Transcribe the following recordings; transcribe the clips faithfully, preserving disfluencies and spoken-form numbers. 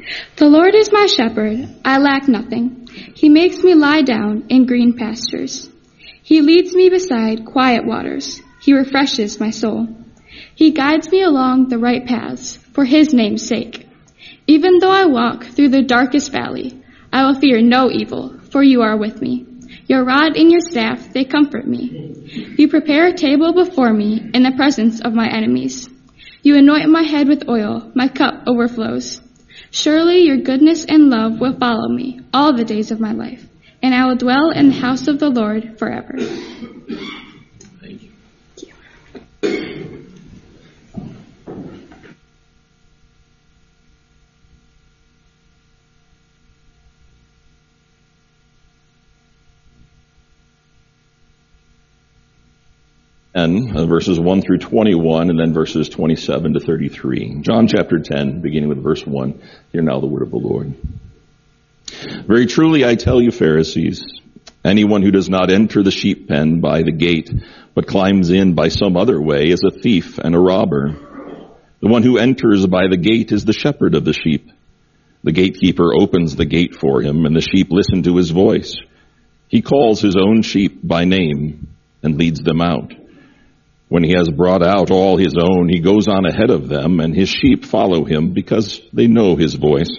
The Lord is my shepherd, I lack nothing. He makes me lie down in green pastures. He leads me beside quiet waters. He refreshes my soul. He guides me along the right paths for his name's sake. Even though I walk through the darkest valley, I will fear no evil, for you are with me. Your rod and your staff, they comfort me. You prepare a table before me in the presence of my enemies. You anoint my head with oil, my cup overflows. Surely your goodness and love will follow me all the days of my life, and I will dwell in the house of the Lord forever. Thank you. And uh, verses one through twenty-one, and then verses twenty-seven to thirty-three. John chapter ten, beginning with verse one. Hear now the word of the Lord. Very truly I tell you, Pharisees, anyone who does not enter the sheep pen by the gate, but climbs in by some other way, is a thief and a robber. The one who enters by the gate is the shepherd of the sheep. The gatekeeper opens the gate for him, and the sheep listen to his voice. He calls his own sheep by name and leads them out. When he has brought out all his own, he goes on ahead of them, and his sheep follow him because they know his voice.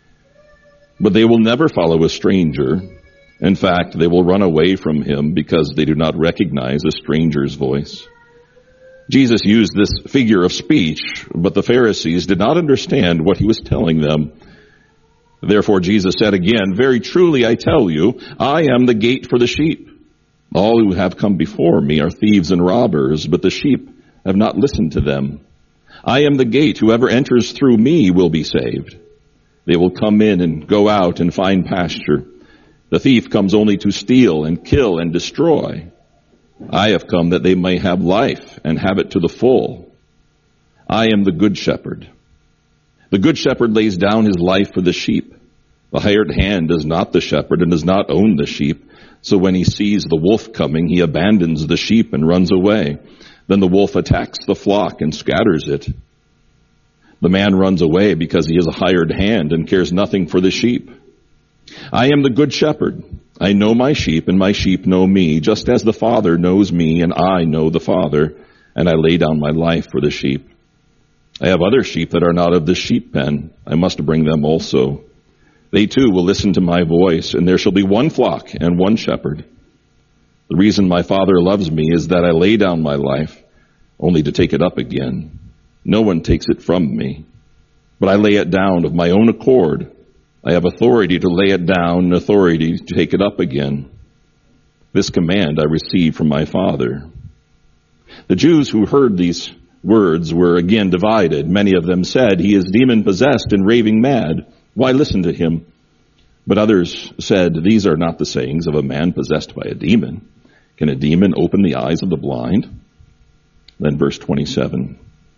But they will never follow a stranger. In fact, they will run away from him because they do not recognize a stranger's voice. Jesus used this figure of speech, but the Pharisees did not understand what he was telling them. Therefore Jesus said again, very truly I tell you, I am the gate for the sheep. All who have come before me are thieves and robbers, but the sheep have not listened to them. I am the gate. Whoever enters through me will be saved. They will come in and go out and find pasture. The thief comes only to steal and kill and destroy. I have come that they may have life and have it to the full. I am the good shepherd. The good shepherd lays down his life for the sheep. The hired hand is not the shepherd and does not own the sheep. So when he sees the wolf coming, he abandons the sheep and runs away. Then the wolf attacks the flock and scatters it. The man runs away because he is a hired hand and cares nothing for the sheep. I am the good shepherd. I know my sheep, and my sheep know me, just as the Father knows me, and I know the Father, and I lay down my life for the sheep. I have other sheep that are not of the sheep pen. I must bring them also. They too will listen to my voice, and there shall be one flock and one shepherd. The reason my Father loves me is that I lay down my life, only to take it up again. No one takes it from me, but I lay it down of my own accord. I have authority to lay it down and authority to take it up again. This command I received from my Father. The Jews who heard these words were again divided. Many of them said, he is demon-possessed and raving mad. Why listen to him? But others said, these are not the sayings of a man possessed by a demon. Can a demon open the eyes of the blind? Then verse twenty-seven.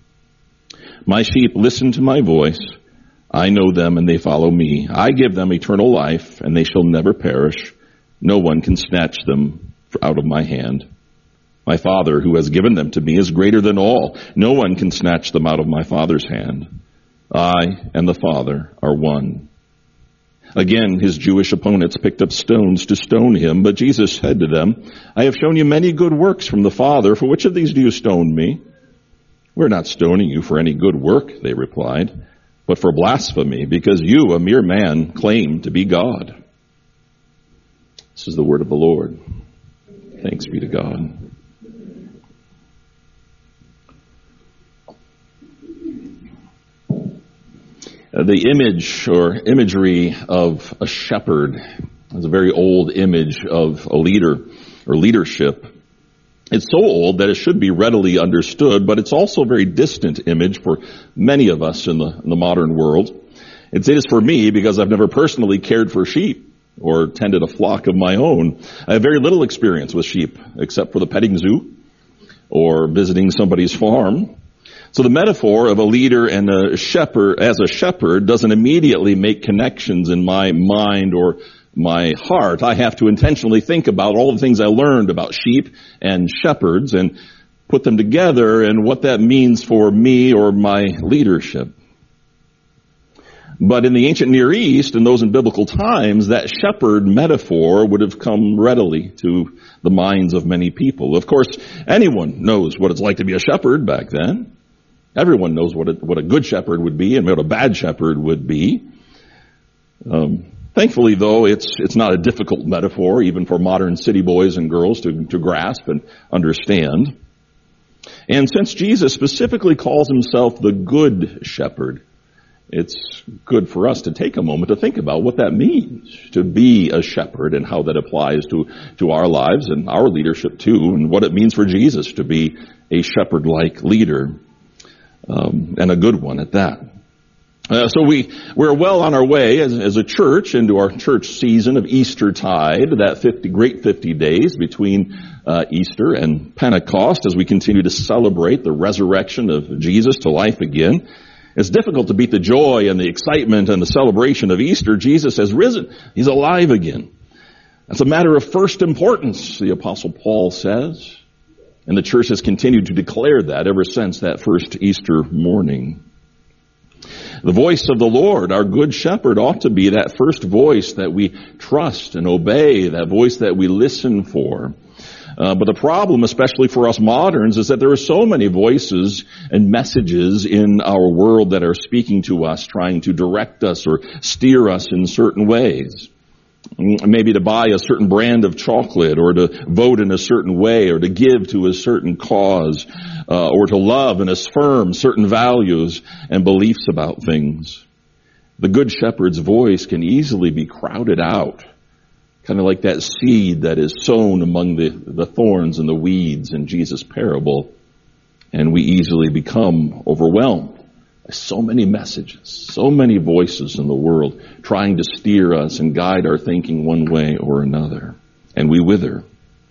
My sheep listen to my voice. I know them and they follow me. I give them eternal life and they shall never perish. No one can snatch them out of my hand. My Father who has given them to me is greater than all. No one can snatch them out of my Father's hand. I and the Father are one. Again, his Jewish opponents picked up stones to stone him, but Jesus said to them, I have shown you many good works from the Father. For which of these do you stone me? We're not stoning you for any good work, they replied, but for blasphemy, because you, a mere man, claim to be God. This is the word of the Lord. Thanks be to God. Uh, the image or imagery of a shepherd is a very old image of a leader or leadership. It's so old that it should be readily understood, but it's also a very distant image for many of us in the, in the modern world. It is for me because I've never personally cared for sheep or tended a flock of my own. I have very little experience with sheep except for the petting zoo or visiting somebody's farm. So the metaphor of a leader and a shepherd as a shepherd doesn't immediately make connections in my mind or my heart. I have to intentionally think about all the things I learned about sheep and shepherds and put them together and what that means for me or my leadership. But in the ancient Near East, and those in biblical times, that shepherd metaphor would have come readily to the minds of many people. Of course, anyone knows what it's like to be a shepherd back then. Everyone knows what a, what a good shepherd would be and what a bad shepherd would be. Um, thankfully, though, it's it's not a difficult metaphor, even for modern city boys and girls to, to grasp and understand. And since Jesus specifically calls himself the good shepherd, it's good for us to take a moment to think about what that means, to be a shepherd, and how that applies to, to our lives and our leadership too, and what it means for Jesus to be a shepherd-like leader, um, and a good one at that. Uh, so we, we're well on our way as, as a church into our church season of Eastertide, that fifty, great fifty days between uh, Easter and Pentecost, as we continue to celebrate the resurrection of Jesus to life again. It's difficult to beat the joy and the excitement and the celebration of Easter. Jesus has risen. He's alive again. That's a matter of first importance, the Apostle Paul says. And the church has continued to declare that ever since that first Easter morning. The voice of the Lord, our good shepherd, ought to be that first voice that we trust and obey, that voice that we listen for. Uh, but the problem, especially for us moderns, is that there are so many voices and messages in our world that are speaking to us, trying to direct us or steer us in certain ways. Maybe to buy a certain brand of chocolate, or to vote in a certain way, or to give to a certain cause, uh, or to love and affirm certain values and beliefs about things. The Good Shepherd's voice can easily be crowded out. Kind of like that seed that is sown among the, the thorns and the weeds in Jesus' parable. And we easily become overwhelmed by so many messages, so many voices in the world trying to steer us and guide our thinking one way or another. And we wither.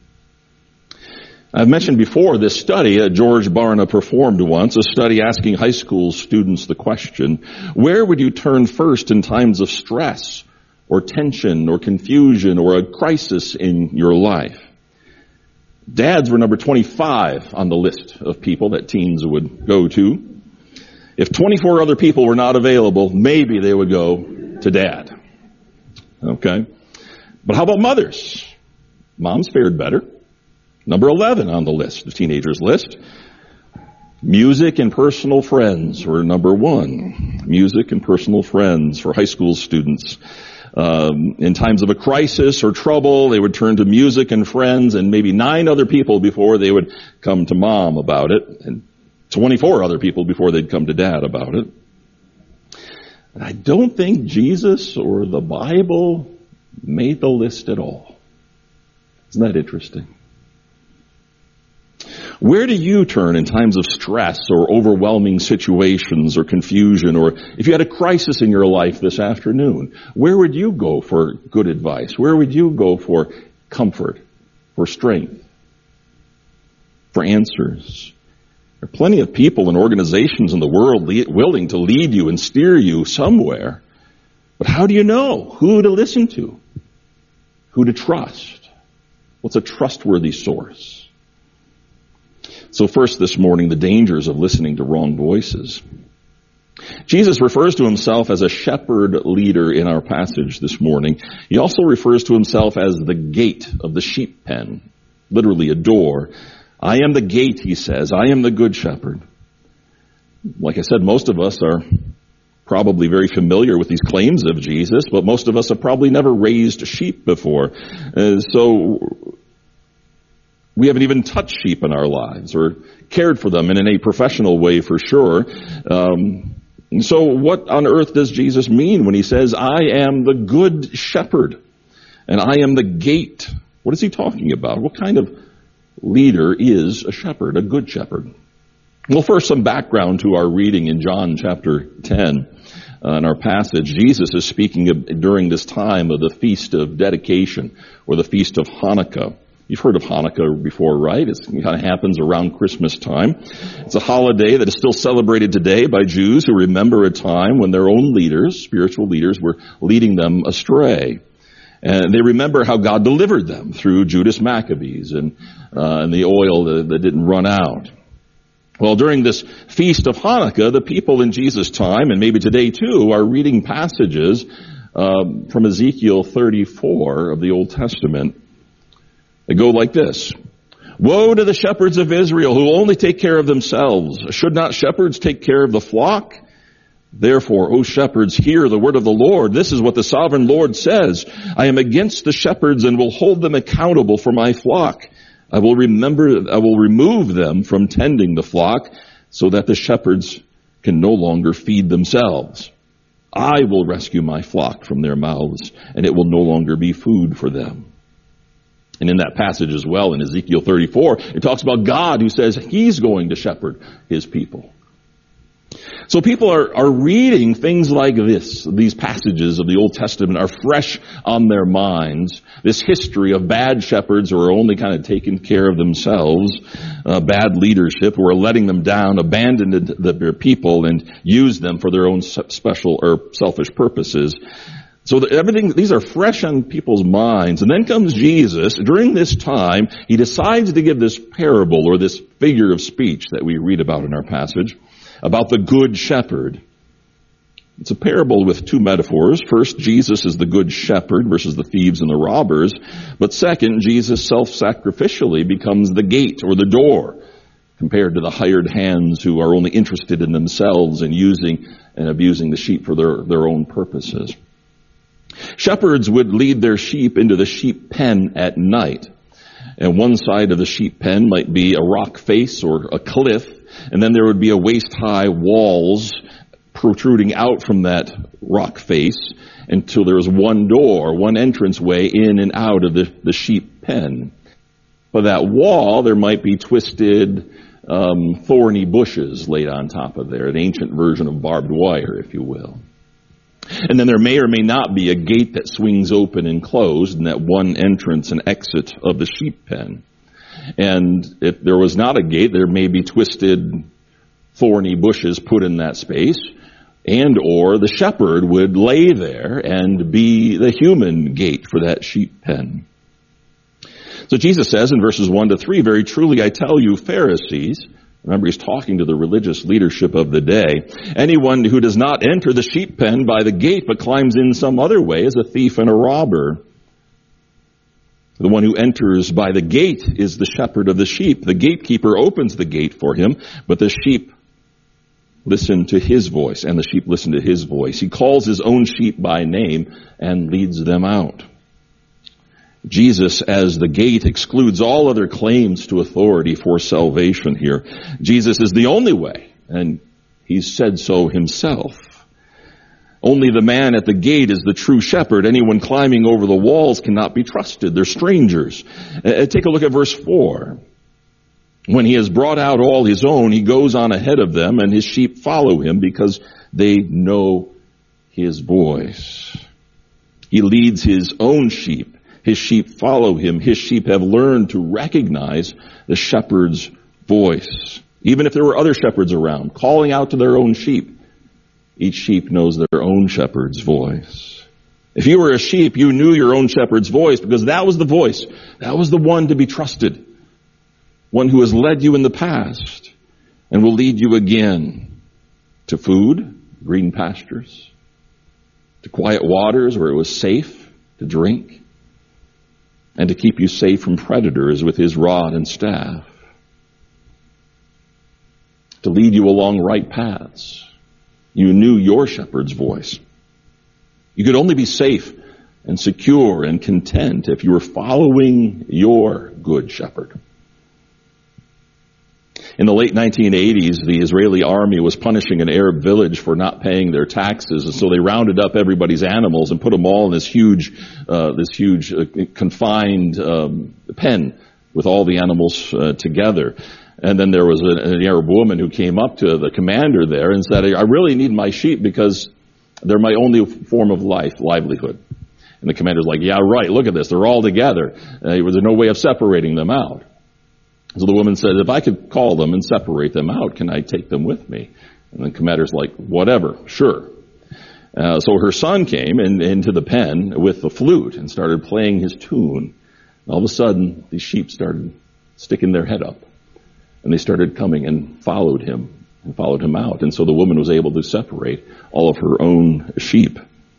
I've mentioned before this study that George Barna performed once, a study asking high school students the question, where would you turn first in times of stress, or tension, or confusion, or a crisis in your life? Dads were number twenty-five on the list of people that teens would go to. If twenty-four other people were not available, maybe they would go to dad. Okay? But how about mothers? Moms fared better. Number eleven on the list, the teenagers list. Music and personal friends were number one. Music and personal friends for high school students. Um, in times of a crisis or trouble, they would turn to music and friends and maybe nine other people before they would come to mom about it, and twenty-four other people before they'd come to dad about it. And I don't think Jesus or the Bible made the list at all. Isn't that interesting? Where do you turn in times of stress or overwhelming situations or confusion, or if you had a crisis in your life this afternoon? Where would you go for good advice? Where would you go for comfort, for strength, for answers? There are plenty of people and organizations in the world willing to lead you and steer you somewhere. But how do you know who to listen to? Who to trust? What's a trustworthy source? So first this morning, the dangers of listening to wrong voices. Jesus refers to himself as a shepherd leader in our passage this morning. He also refers to himself as the gate of the sheep pen, literally a door. I am the gate, he says. I am the good shepherd. Like I said, most of us are probably very familiar with these claims of Jesus, but most of us have probably never raised sheep before. Uh, so we haven't even touched sheep in our lives or cared for them in a professional way for sure. Um, and so what on earth does Jesus mean when he says, I am the good shepherd and I am the gate? What is he talking about? What kind of leader is a shepherd, a good shepherd? Well, first, some background to our reading in John chapter ten. Uh, in our passage, Jesus is speaking of, during this time of the Feast of Dedication, or the Feast of Hanukkah. You've heard of Hanukkah before, right? It's, it kind of happens around Christmas time. It's a holiday that is still celebrated today by Jews who remember a time when their own leaders, spiritual leaders, were leading them astray. And they remember how God delivered them through Judas Maccabees and, uh, and the oil that, that didn't run out. Well, during this feast of Hanukkah, the people in Jesus' time, and maybe today too, are reading passages um, from Ezekiel thirty-four of the Old Testament. They go like this. Woe to the shepherds of Israel who only take care of themselves. Should not shepherds take care of the flock? Therefore, O shepherds, hear the word of the Lord. This is what the sovereign Lord says. I am against the shepherds and will hold them accountable for my flock. I will remember, I will remove them from tending the flock so that the shepherds can no longer feed themselves. I will rescue my flock from their mouths, and it will no longer be food for them. And in that passage as well, in Ezekiel thirty-four, it talks about God who says he's going to shepherd his people. So people are, are reading things like this. These passages of the Old Testament are fresh on their minds. This history of bad shepherds who are only kind of taking care of themselves, uh, bad leadership who are letting them down, abandoned the, their people and used them for their own special or selfish purposes. So that everything, these are fresh on people's minds. And then comes Jesus. During this time, he decides to give this parable or this figure of speech that we read about in our passage about the good shepherd. It's a parable with two metaphors. First, Jesus is the good shepherd versus the thieves and the robbers. But second, Jesus self-sacrificially becomes the gate or the door compared to the hired hands who are only interested in themselves and using and abusing the sheep for their, their own purposes. Shepherds would lead their sheep into the sheep pen at night. And one side of the sheep pen might be a rock face or a cliff, and then there would be a waist-high walls protruding out from that rock face until there was one door, one entranceway in and out of the, the sheep pen. For that wall, there might be twisted, um, thorny bushes laid on top of there, an ancient version of barbed wire, if you will. And then there may or may not be a gate that swings open and closed in that one entrance and exit of the sheep pen. And if there was not a gate, there may be twisted, thorny bushes put in that space, and or the shepherd would lay there and be the human gate for that sheep pen. So Jesus says in verses one to three, very truly I tell you, Pharisees, remember he's talking to the religious leadership of the day, anyone who does not enter the sheep pen by the gate but climbs in some other way is a thief and a robber. The one who enters by the gate is the shepherd of the sheep. The gatekeeper opens the gate for him, but the sheep listen to his voice, and the sheep listen to his voice. He calls his own sheep by name and leads them out. Jesus, as the gate, excludes all other claims to authority for salvation here. Jesus is the only way, and he's said so himself. Only the man at the gate is the true shepherd. Anyone climbing over the walls cannot be trusted. They're strangers. Uh, take a look at verse four. When he has brought out all his own, he goes on ahead of them, and his sheep follow him because they know his voice. He leads his own sheep. His sheep follow him. His sheep have learned to recognize the shepherd's voice. Even if there were other shepherds around, calling out to their own sheep, each sheep knows their own shepherd's voice. If you were a sheep, you knew your own shepherd's voice because that was the voice. That was the one to be trusted. One who has led you in the past and will lead you again to food, green pastures, to quiet waters where it was safe to drink, and to keep you safe from predators with his rod and staff, to lead you along right paths. You knew your shepherd's voice. You could only be safe and secure and content if you were following your good shepherd. In the late nineteen eighties, the Israeli army was punishing an Arab village for not paying their taxes, and so they rounded up everybody's animals and put them all in this huge, uh, this huge uh, confined um, pen with all the animals uh, together. And then there was an, an Arab woman who came up to the commander there and said, "I really need my sheep because they're my only form of life, livelihood." And the commander's like, "Yeah, right. Look at this. They're all together. Uh, there's no way of separating them out." So the woman said, "If I could call them and separate them out, can I take them with me?" And the commander's like, "Whatever, sure." Uh, so her son came in, into the pen with the flute and started playing his tune. And all of a sudden, these sheep started sticking their head up. And they started coming and followed him and followed him out. And so the woman was able to separate all of her own sheep.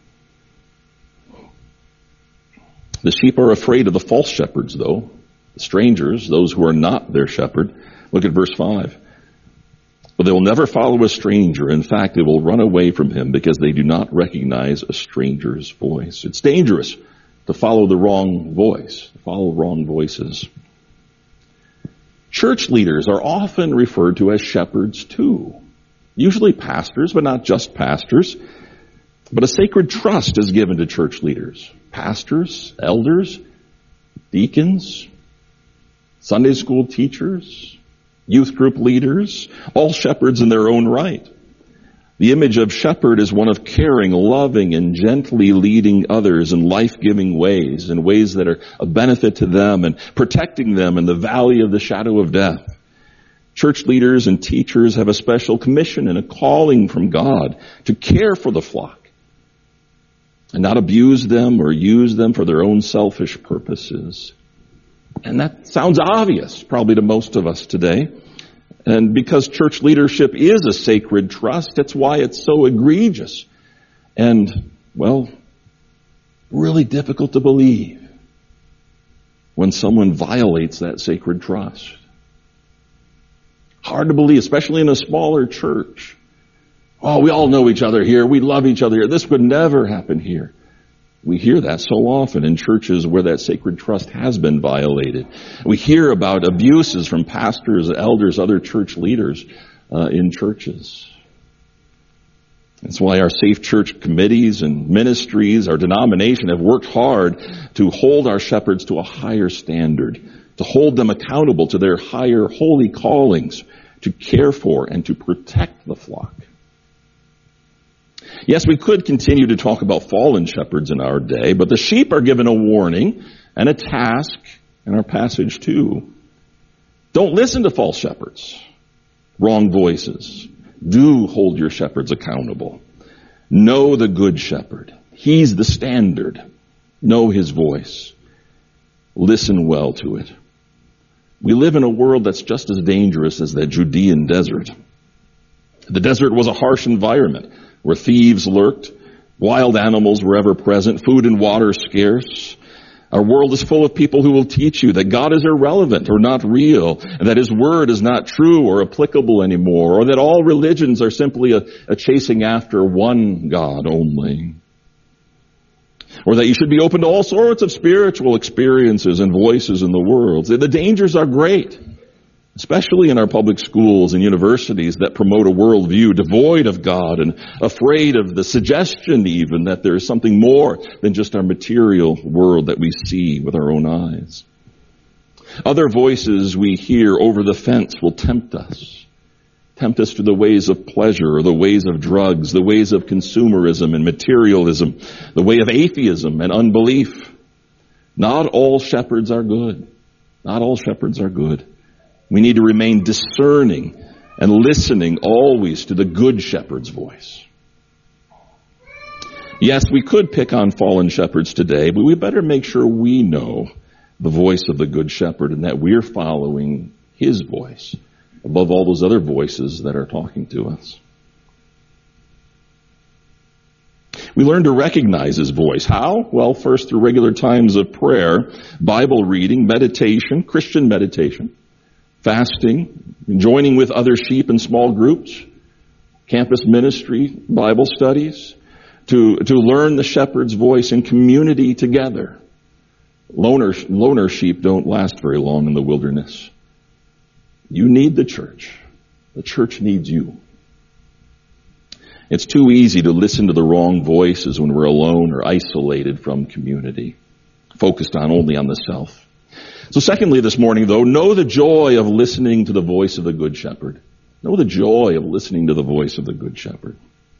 The sheep are afraid of the false shepherds, though. The strangers, those who are not their shepherd. Look at verse five. But they will never follow a stranger. In fact, they will run away from him because they do not recognize a stranger's voice. It's dangerous to follow the wrong voice, to follow wrong voices. Church leaders are often referred to as shepherds too. Usually pastors, but not just pastors. But a sacred trust is given to church leaders. Pastors, elders, deacons, Sunday school teachers, youth group leaders, all shepherds in their own right. The image of shepherd is one of caring, loving, and gently leading others in life-giving ways, in ways that are a benefit to them and protecting them in the valley of the shadow of death. Church leaders and teachers have a special commission and a calling from God to care for the flock and not abuse them or use them for their own selfish purposes. And that sounds obvious, probably to most of us today. And because church leadership is a sacred trust, that's why it's so egregious and, well, really difficult to believe when someone violates that sacred trust. Hard to believe, especially in a smaller church. Oh, we all know each other here. We love each other here. This would never happen here. We hear that so often in churches where that sacred trust has been violated. We hear about abuses from pastors, elders, other church leaders uh, in churches. That's why our Safe Church committees and ministries, our denomination, have worked hard to hold our shepherds to a higher standard, to hold them accountable to their higher holy callings, to care for and to protect the flock. Yes, we could continue to talk about fallen shepherds in our day, but the sheep are given a warning and a task in our passage too. Don't listen to false shepherds, wrong voices. Do hold your shepherds accountable. Know the good shepherd. He's the standard. Know his voice. Listen well to it. We live in a world that's just as dangerous as that Judean desert. The desert was a harsh environment where thieves lurked, wild animals were ever present, food and water scarce. Our world is full of people who will teach you that God is irrelevant or not real, and that his word is not true or applicable anymore, or that all religions are simply a, a chasing after one God only. Or that you should be open to all sorts of spiritual experiences and voices in the world. The dangers are great, especially in our public schools and universities that promote a worldview devoid of God and afraid of the suggestion even that there is something more than just our material world that we see with our own eyes. Other voices we hear over the fence will tempt us. Tempt us to the ways of pleasure or the ways of drugs, the ways of consumerism and materialism, the way of atheism and unbelief. Not all shepherds are good. Not all shepherds are good. We need to remain discerning and listening always to the good shepherd's voice. Yes, we could pick on fallen shepherds today, but we better make sure we know the voice of the good shepherd and that we're following his voice above all those other voices that are talking to us. We learn to recognize his voice. How? Well, first through regular times of prayer, Bible reading, meditation, Christian meditation, fasting, joining with other sheep in small groups, campus ministry, Bible studies, to, to learn the shepherd's voice in community together. Loner, loner sheep don't last very long in the wilderness. You need the church. The church needs you. It's too easy to listen to the wrong voices when we're alone or isolated from community, focused on only on the self. So secondly this morning, though, know the joy of listening to the voice of the Good Shepherd. Know the joy of listening to the voice of the Good Shepherd.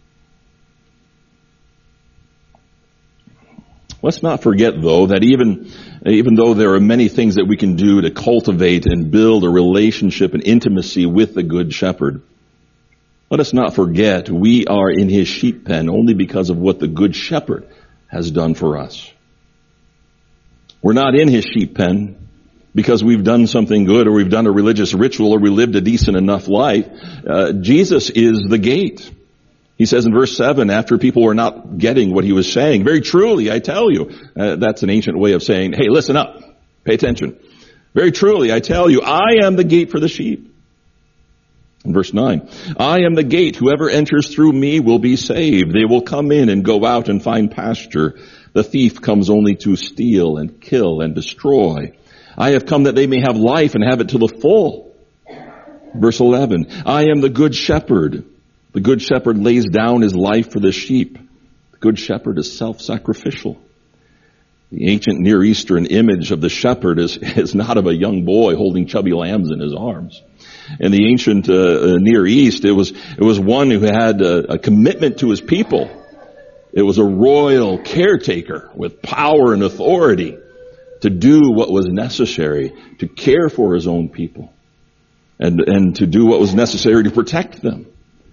Let's not forget, though, that even, even though there are many things that we can do to cultivate and build a relationship and intimacy with the Good Shepherd, let us not forget we are in his sheep pen only because of what the Good Shepherd has done for us. We're not in his sheep pen because we've done something good or we've done a religious ritual or we lived a decent enough life. Uh, Jesus is the gate. He says in verse seven, after people were not getting what he was saying, very truly, I tell you, uh, that's an ancient way of saying, hey, listen up, pay attention. Very truly, I tell you, I am the gate for the sheep. In verse nine, I am the gate. Whoever enters through me will be saved. They will come in and go out and find pasture. The thief comes only to steal and kill and destroy. I have come that they may have life and have it to the full. Verse eleven, I am the good shepherd. The good shepherd lays down his life for the sheep. The good shepherd is self-sacrificial. The ancient Near Eastern image of the shepherd is, is not of a young boy holding chubby lambs in his arms. In the ancient uh, Near East, it was it was one who had a, a commitment to his people. It was a royal caretaker with power and authority to do what was necessary to care for his own people and, and to do what was necessary to protect them.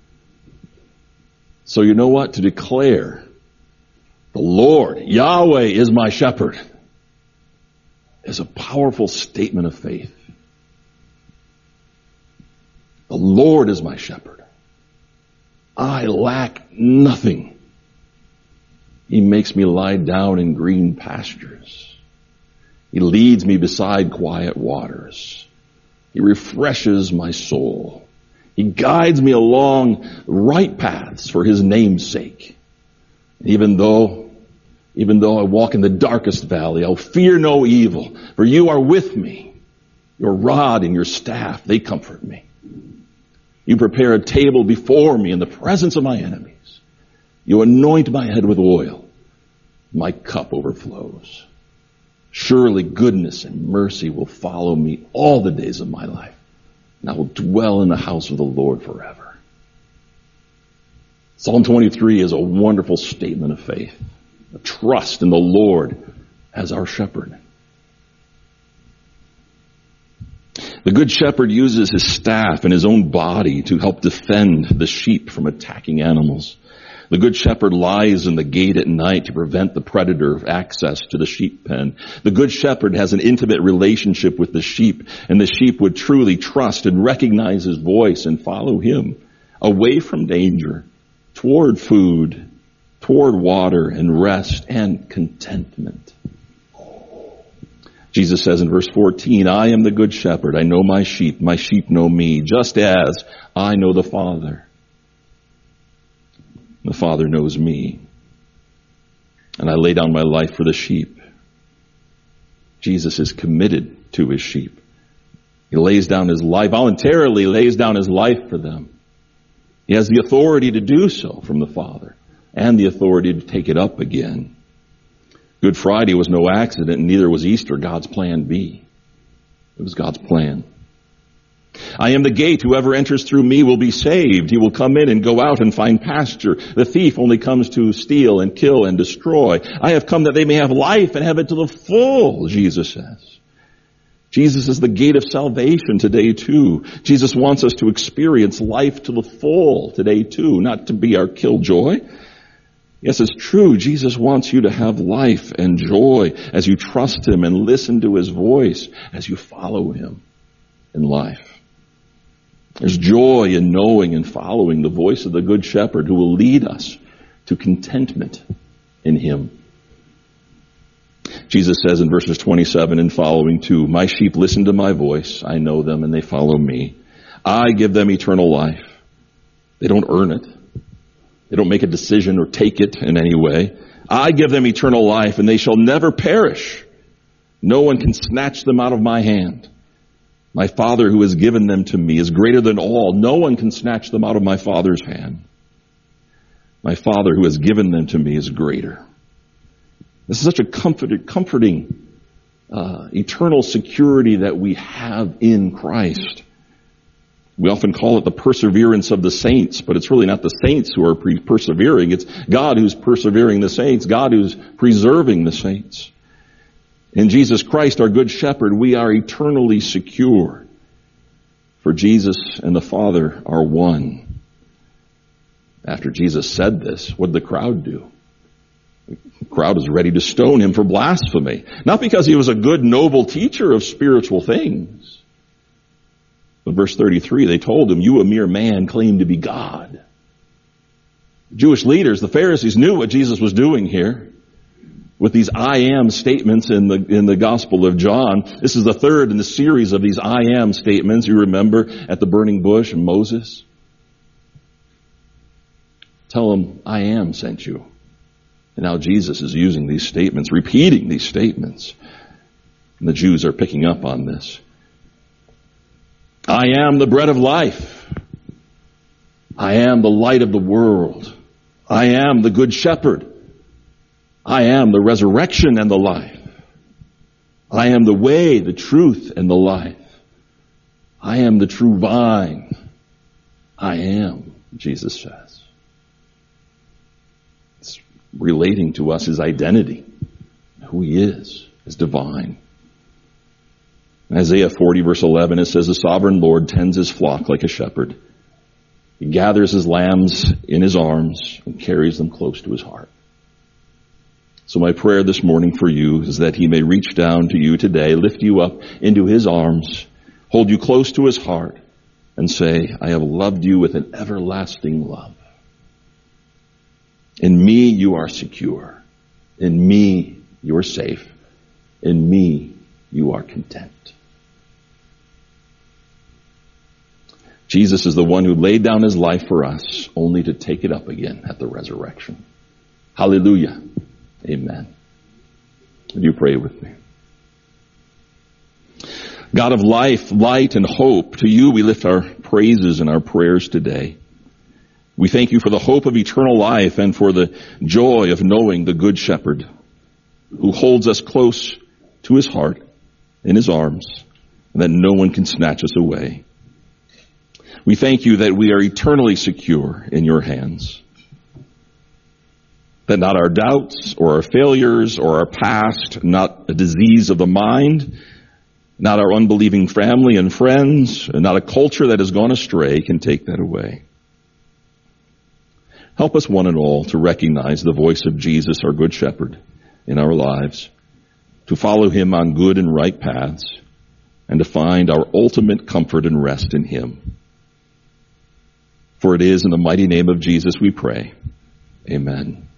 So you know what? To declare, the Lord, Yahweh is my shepherd, is a powerful statement of faith. The Lord is my shepherd. I lack nothing. He makes me lie down in green pastures. He leads me beside quiet waters. He refreshes my soul. He guides me along right paths for his name's sake. Even though, even though I walk in the darkest valley, I'll fear no evil, for you are with me. Your rod and your staff, they comfort me. You prepare a table before me in the presence of my enemies. You anoint my head with oil. My cup overflows. Surely goodness and mercy will follow me all the days of my life, and I will dwell in the house of the Lord forever. Psalm twenty-three is a wonderful statement of faith, a trust in the Lord as our shepherd. The good shepherd uses his staff and his own body to help defend the sheep from attacking animals. The good shepherd lies in the gate at night to prevent the predator access to the sheep pen. The good shepherd has an intimate relationship with the sheep, and the sheep would truly trust and recognize his voice and follow him away from danger, toward food, toward water and rest and contentment. Jesus says in verse fourteen, I am the good shepherd. I know my sheep. My sheep know me, just as I know the Father. The Father knows me, and I lay down my life for the sheep. Jesus is committed to his sheep. He lays down his life, voluntarily lays down his life for them. He has the authority to do so from the Father and the authority to take it up again. Good Friday was no accident, and neither was Easter God's plan B. It was God's plan. I am the gate. Whoever enters through me will be saved. He will come in and go out and find pasture. The thief only comes to steal and kill and destroy. I have come that they may have life and have it to the full, Jesus says. Jesus is the gate of salvation today too. Jesus wants us to experience life to the full today too, not to be our killjoy. Yes, it's true. Jesus wants you to have life and joy as you trust him and listen to his voice as you follow him in life. There's joy in knowing and following the voice of the Good Shepherd who will lead us to contentment in him. Jesus says in verses twenty-seven and following too, my sheep listen to my voice. I know them and they follow me. I give them eternal life. They don't earn it. They don't make a decision or take it in any way. I give them eternal life and they shall never perish. No one can snatch them out of my hand. My Father who has given them to me is greater than all. No one can snatch them out of my Father's hand. My Father who has given them to me is greater. This is such a comfort, comforting, uh, eternal security that we have in Christ. We often call it the perseverance of the saints, but it's really not the saints who are pre- persevering. It's God who's persevering the saints, God who's preserving the saints. In Jesus Christ, our good shepherd, we are eternally secure. For Jesus and the Father are one. After Jesus said this, what did the crowd do? The crowd is ready to stone him for blasphemy. Not because he was a good, noble teacher of spiritual things. But verse thirty-three, they told him, "You, a mere man, claim to be God." Jewish leaders, the Pharisees, knew what Jesus was doing here with these I am statements in the in the Gospel of John. This is the third in the series of these I am statements. You remember at the burning bush and Moses. Tell them, "I am sent you." And now Jesus is using these statements, repeating these statements. And the Jews are picking up on this. "I am the bread of life. I am the light of the world. I am the good shepherd. I am the resurrection and the life. I am the way, the truth, and the life. I am the true vine. I am," Jesus says. It's relating to us his identity, who he is, is divine. In Isaiah forty, verse eleven, it says, "The sovereign Lord tends his flock like a shepherd. He gathers his lambs in his arms and carries them close to his heart." So my prayer this morning for you is that he may reach down to you today, lift you up into his arms, hold you close to his heart, and say, "I have loved you with an everlasting love. In me you are secure. In me you are safe. In me you are content." Jesus is the one who laid down his life for us, only to take it up again at the resurrection. Hallelujah. Amen. Would you pray with me? God of life, light, and hope, to you we lift our praises and our prayers today. We thank you for the hope of eternal life and for the joy of knowing the Good Shepherd who holds us close to his heart in his arms, and that no one can snatch us away. We thank you that we are eternally secure in your hands. That not our doubts or our failures or our past, not a disease of the mind, not our unbelieving family and friends, and not a culture that has gone astray can take that away. Help us one and all to recognize the voice of Jesus, our Good Shepherd, in our lives, to follow him on good and right paths, and to find our ultimate comfort and rest in him. For it is in the mighty name of Jesus we pray. Amen.